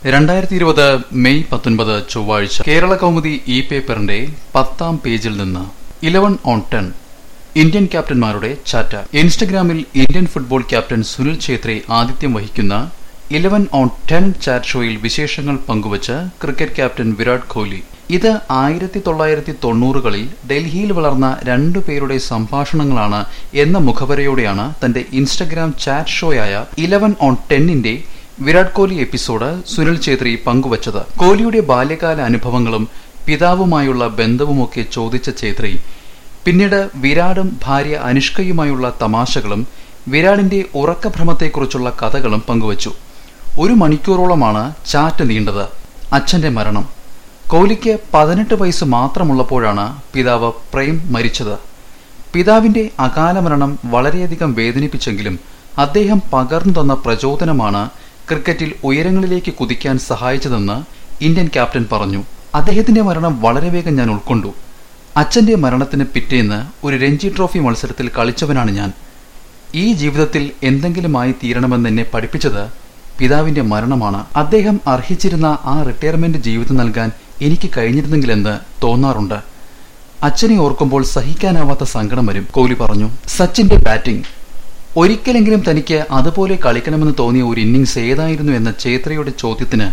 2020 May 19 ചൊവ്വാഴ്ച Kerala Kaumudi E പേപ്പറിന്റെ 10ാം പേജിൽ നിന്ന് 11 on 10 ഇന്ത്യൻ ക്യാപ്റ്റന്മാരുടെ ചാറ്റ. ഇൻസ്റ്റഗ്രാമിൽ Indian football captain Sunil Chhetri ആതിഥ്യം വഹിക്കുന്ന 11 on 10 ചാറ്റ് ഷോയിൽ വിശേഷങ്ങൾ പങ്കുവച്ച് ക്രിക്കറ്റ് ക്യാപ്റ്റൻ വിരാട് കോഹ്ലി. ഇത് 1990കളിൽ ഡൽഹിയിൽ വളർന്ന രണ്ടുപേരുടെ സംഭാഷണങ്ങളാണ് എന്ന മുഖവരയോടെയാണ് തന്റെ ഇൻസ്റ്റഗ്രാം ചാറ്റ് ഷോയായ 11 on 10ന്റെ വിരാട് കോഹ്ലി എപ്പിസോഡ് സുനിൽ ഛേത്രി പങ്കുവച്ചത്. കോഹ്ലിയുടെ ബാല്യകാല അനുഭവങ്ങളും പിതാവുമായുള്ള ബന്ധവുമൊക്കെ ചോദിച്ച ഛേത്രി പിന്നീട് വിരാടും ഭാര്യ അനുഷ്കയുമായുള്ള തമാശകളും വിരാടിന്റെ ഉറക്കഭ്രമത്തെക്കുറിച്ചുള്ള കഥകളും പങ്കുവച്ചു. 1 മണിക്കൂറോളമാണ് ചാറ്റ് നീണ്ടത്. അച്ഛന്റെ മരണം. കോഹ്ലിക്ക് 18 വയസ്സ് മാത്രമുള്ളപ്പോഴാണ് പിതാവ് പ്രേം മരിച്ചത്. പിതാവിന്റെ അകാല മരണം വളരെയധികം വേദനിപ്പിച്ചെങ്കിലും അദ്ദേഹം പകർന്നു തന്ന പ്രചോദനമാണ് ക്രിക്കറ്റിൽ ഉയരങ്ങളിലേക്ക് കുതിക്കാൻ സഹായിച്ചതെന്ന് ഇന്ത്യൻ ക്യാപ്റ്റൻ പറഞ്ഞു. അദ്ദേഹത്തിന്റെ മരണം വളരെ വേഗം ഞാൻ ഉൾക്കൊണ്ടു. അച്ഛന്റെ മരണത്തിന് പിറ്റേന്ന് ഒരു രഞ്ജി ട്രോഫി മത്സരത്തിൽ കളിച്ചവനാണ് ഞാൻ. ഈ ജീവിതത്തിൽ എന്തെങ്കിലുമായി തീരണമെന്ന് എന്നെ പഠിപ്പിച്ചത് പിതാവിന്റെ മരണമാണ്. അദ്ദേഹം അർഹിച്ചിരുന്ന ആ റിട്ടയർമെന്റ് ജീവിതം നൽകാൻ എനിക്ക് കഴിഞ്ഞിരുന്നെങ്കിലെന്ന് തോന്നാറുണ്ട്. അച്ഛനെ ഓർക്കുമ്പോൾ സഹിക്കാനാവാത്ത സങ്കടം വരും, കോഹ്ലി പറഞ്ഞു. സച്ചിന്റെ ബാറ്റിംഗ്. ഒരിക്കലെങ്കിലും തനിക്ക് അതുപോലെ കളിക്കണമെന്ന് തോന്നിയ ഒരു ഇന്നിംഗ്സ് ഏതായിരുന്നു എന്ന ഛേത്രിയുടെ ചോദ്യത്തിന്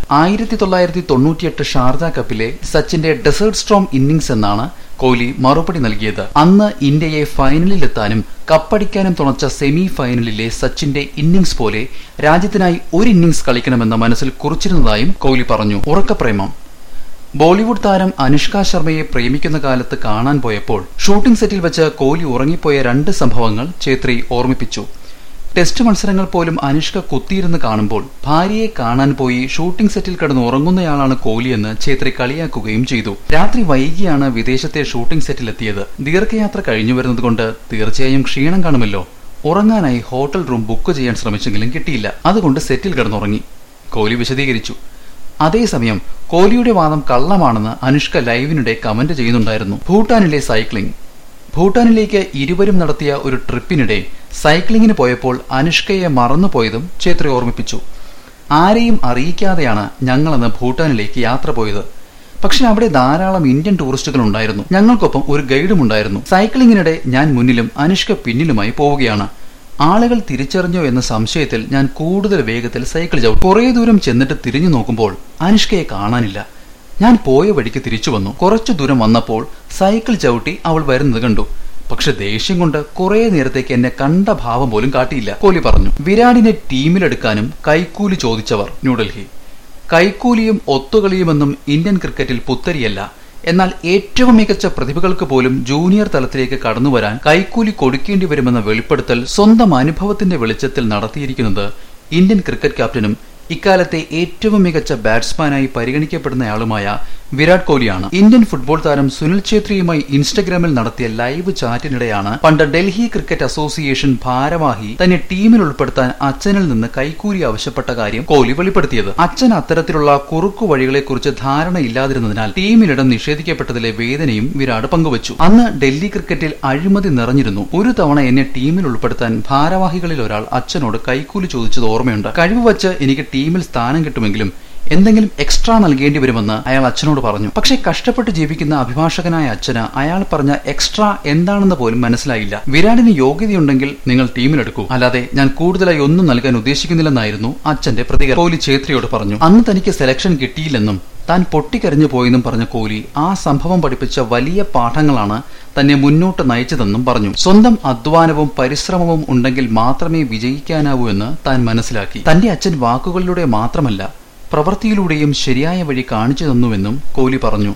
1998 ഷാർജ കപ്പിലെ സച്ചിന്റെ ഡെസേർട്ട് സ്റ്റോം ഇന്നിംഗ്സ് എന്നാണ് കോഹ്ലി മറുപടി നൽകിയത്. അന്ന് ഇന്ത്യയെ ഫൈനലിലെത്താനും കപ്പടിക്കാനും തുണച്ച സെമി ഫൈനലിലെ സച്ചിന്റെ ഇന്നിംഗ്സ് പോലെ രാജ്യത്തിനായി ഒരു ഇന്നിംഗ്സ് കളിക്കണമെന്ന് മനസ്സിൽ കുറിച്ചിരുന്നതായും കോഹ്ലി പറഞ്ഞു. ഉറക്കപ്രേമം. ബോളിവുഡ് താരം അനുഷ്ക ശർമ്മയെ പ്രേമിക്കുന്ന കാലത്ത് കാണാൻ പോയപ്പോൾ ഷൂട്ടിംഗ് സെറ്റിൽ വെച്ച് കോഹ്ലി ഉറങ്ങിപ്പോയ 2 സംഭവങ്ങൾ ഛേത്രി ഓർമ്മിപ്പിച്ചു. ടെസ്റ്റ് മത്സരങ്ങൾ പോലും അനുഷ്ക കുത്തിയിരുന്ന് കാണുമ്പോൾ ഭാര്യയെ കാണാൻ പോയി ഷൂട്ടിംഗ് സെറ്റിൽ കിടന്ന് ഉറങ്ങുന്നയാളാണ് കോഹ്ലിയെന്ന് ഛേത്രി കളിയാക്കുകയും ചെയ്തു. രാത്രി വൈകിയാണ് വിദേശത്തെ ഷൂട്ടിംഗ് സെറ്റിലെത്തിയത്. ദീർഘയാത്ര കഴിഞ്ഞു വരുന്നതുകൊണ്ട് തീർച്ചയായും ക്ഷീണം കാണുമല്ലോ. ഉറങ്ങാനായി ഹോട്ടൽ റൂം ബുക്ക് ചെയ്യാൻ ശ്രമിച്ചെങ്കിലും കിട്ടിയില്ല. അതുകൊണ്ട് സെറ്റിൽ കിടന്നുറങ്ങി, കോഹ്ലി വിശദീകരിച്ചു. അതേസമയം കോഹ്ലിയുടെ വാദം കള്ളമാണെന്ന് അനുഷ്ക ലൈവിനിടെ കമന്റ് ചെയ്യുന്നുണ്ടായിരുന്നു. ഭൂട്ടാനിലെ സൈക്ലിംഗ്. ഭൂട്ടാനിലേക്ക് ഇരുവരും നടത്തിയ ഒരു ട്രിപ്പിനിടെ സൈക്ലിങ്ങിന് പോയപ്പോൾ അനുഷ്കയെ മറന്നുപോയതും ഛേത്രി ഓർമ്മിപ്പിച്ചു. ആരെയും അറിയിക്കാതെയാണ് ഞങ്ങളന്ന് ഭൂട്ടാനിലേക്ക് യാത്ര പോയത്. പക്ഷെ അവിടെ ധാരാളം ഇന്ത്യൻ ടൂറിസ്റ്റുകൾ ഉണ്ടായിരുന്നു. ഞങ്ങൾക്കൊപ്പം ഒരു ഗൈഡും ഉണ്ടായിരുന്നു. സൈക്ലിങ്ങിനിടെ ഞാൻ മുന്നിലും അനുഷ്ക പിന്നിലുമായി പോവുകയാണ്. ആളുകൾ തിരിച്ചറിഞ്ഞോ എന്ന സംശയത്തിൽ ഞാൻ കൂടുതൽ വേഗത്തിൽ സൈക്കിൾ ചവിട്ടി. കുറെ ദൂരം ചെന്നിട്ട് തിരിഞ്ഞു നോക്കുമ്പോൾ അനുഷ്കയെ കാണാനില്ല. ഞാൻ പോയ വഴിക്ക് തിരിച്ചു വന്നു. കുറച്ചു ദൂരം വന്നപ്പോൾ സൈക്കിൾ ചവിട്ടി അവൾ വരുന്നത് കണ്ടു. പക്ഷെ ദേഷ്യം കൊണ്ട് കുറെ നേരത്തേക്ക് എന്നെ കണ്ട ഭാവം പോലും കാട്ടിയില്ല, കോഹ്ലി പറഞ്ഞു. വിരാടിനെ ടീമിലെടുക്കാനും കൈക്കൂലി ചോദിച്ചവർ. ന്യൂഡൽഹി. കൈക്കൂലിയും ഒത്തുകളിയുമെന്നും ഇന്ത്യൻ ക്രിക്കറ്റിൽ പുത്തരിയല്ല. എന്നാൽ ഏറ്റവും മികച്ച പ്രതിഭകൾക്ക് പോലും ജൂനിയർ തലത്തിലേക്ക് കടന്നുവരാൻ കൈക്കൂലി കൊടുക്കേണ്ടി വരുമെന്ന വെളിപ്പെടുത്തൽ സ്വന്തം അനുഭവത്തിന്റെ വെളിച്ചത്തിൽ നടത്തിയിരിക്കുന്നത് ഇന്ത്യൻ ക്രിക്കറ്റ് ക്യാപ്റ്റനും ഇക്കാലത്തെ ഏറ്റവും മികച്ച ബാറ്റ്സ്മാനായി പരിഗണിക്കപ്പെടുന്നയാളുമായ വിരാട് കോഹ്ലിയാണ്. ഇന്ത്യൻ ഫുട്ബോൾ താരം സുനിൽ ഛേത്രിയുമായി ഇൻസ്റ്റഗ്രാമിൽ നടത്തിയ ലൈവ് ചാറ്റിനിടെയാണ് പണ്ട് ഡൽഹി ക്രിക്കറ്റ് അസോസിയേഷൻ ഭാരവാഹി തന്നെ ടീമിൽ ഉൾപ്പെടുത്താൻ അച്ഛനിൽ നിന്ന് കൈക്കൂലി ആവശ്യപ്പെട്ട കാര്യം കോഹ്ലി വെളിപ്പെടുത്തിയത്. അച്ഛൻ അത്തരത്തിലുള്ള കുറുക്കു വഴികളെക്കുറിച്ച് ധാരണയില്ലാതിരുന്നതിനാൽ ടീമിലിടം നിഷേധിക്കപ്പെട്ടതിലെ വേദനയും വിരാട് പങ്കുവച്ചു. അന്ന് ഡൽഹി ക്രിക്കറ്റിൽ അഴിമതി നിറഞ്ഞിരുന്നു. ഒരു തവണ എന്നെ ടീമിൽ ഉൾപ്പെടുത്താൻ ഭാരവാഹികളിൽ ഒരാൾ അച്ഛനോട് കൈക്കൂലി ചോദിച്ചത് ഓർമ്മയുണ്ട്. കഴിവ് വച്ച് എനിക്ക് ടീമിൽ സ്ഥാനം കിട്ടുമെങ്കിലും എന്തെങ്കിലും എക്സ്ട്രാ നൽകേണ്ടി വരുമെന്ന് അയാൾ അച്ഛനോട് പറഞ്ഞു. പക്ഷെ കഷ്ടപ്പെട്ട് ജീവിക്കുന്ന അഭിഭാഷകനായ അച്ഛന് അയാൾ പറഞ്ഞ എക്സ്ട്രാ എന്താണെന്ന് പോലും മനസ്സിലായില്ല. വിരാടിന് യോഗ്യതയുണ്ടെങ്കിൽ നിങ്ങൾ ടീമിലെടുക്കൂ, അല്ലാതെ ഞാൻ കൂടുതലായി ഒന്നും നൽകാൻ ഉദ്ദേശിക്കുന്നില്ലെന്നായിരുന്നു അച്ഛന്റെ പ്രതികരണം. കോഹ്ലി ഛേത്രിയോട് പറഞ്ഞു. അന്ന് തനിക്ക് സെലക്ഷൻ കിട്ടിയില്ലെന്നും താൻ പൊട്ടിക്കരഞ്ഞു പോയെന്നും പറഞ്ഞ കോഹ്ലി ആ സംഭവം പഠിപ്പിച്ച വലിയ പാഠങ്ങളാണ് തന്നെ മുന്നോട്ട് നയിച്ചതെന്നും പറഞ്ഞു. സ്വന്തം അധ്വാനവും പരിശ്രമവും ഉണ്ടെങ്കിൽ മാത്രമേ വിജയിക്കാനാവൂ എന്ന് താൻ മനസ്സിലാക്കി. തന്റെ അച്ഛൻ വാക്കുകളിലൂടെ മാത്രമല്ല പ്രവൃത്തിയിലൂടെയും ശരിയായ വഴി കാണിച്ചു തന്നുവെന്നും കോഹ്ലി പറഞ്ഞു.